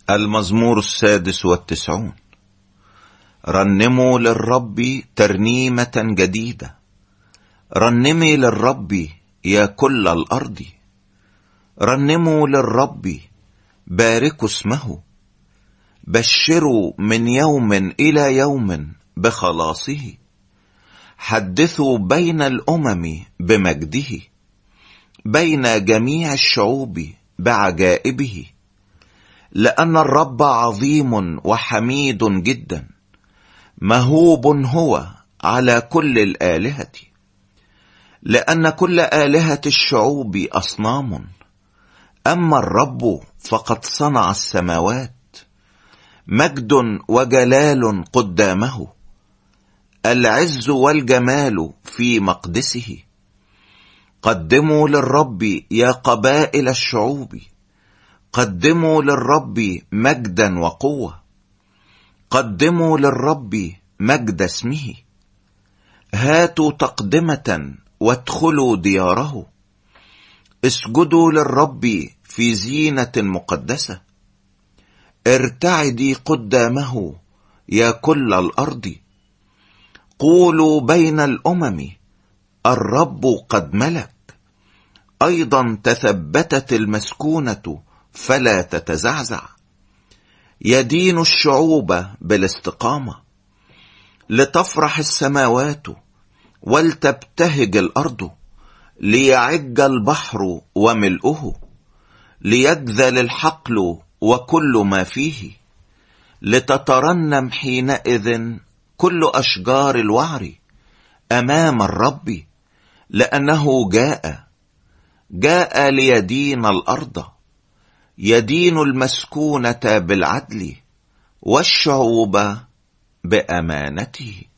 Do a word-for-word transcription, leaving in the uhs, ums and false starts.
المزمور السادس والتسعون. رنموا للرب ترنيمة جديدة، رنمي للرب يا كل الأرض، رنموا للرب باركوا اسمه، بشروا من يوم إلى يوم بخلاصه، حدثوا بين الأمم بمجده، بين جميع الشعوب بعجائبه، لأن الرب عظيم وحميد جدا، مهوب هو على كل الآلهة، لأن كل آلهة الشعوب أصنام، أما الرب فقد صنع السماوات، مجد وجلال قدامه، العز والجمال في مقدسه. قدموا للرب يا قبائل الشعوب، قدموا للرب مجدا وقوة، قدموا للرب مجد اسمه، هاتوا تقدمة وادخلوا دياره، اسجدوا للرب في زينة مقدسة، ارتعدي قدامه يا كل الأرض، قولوا بين الأمم الرب قد ملك، أيضا تثبتت المسكونة فلا تتزعزع، يدين الشعوب بالاستقامة، لتفرح السماوات ولتبتهج الأرض، ليعج البحر وملؤه، ليجذل الحقل وكل ما فيه، لتترنم حينئذ كل أشجار الوعر أمام الرب، لأنه جاء جاء ليدين الأرض، يدين المسكونة بالعدل والشعوب بأمانته.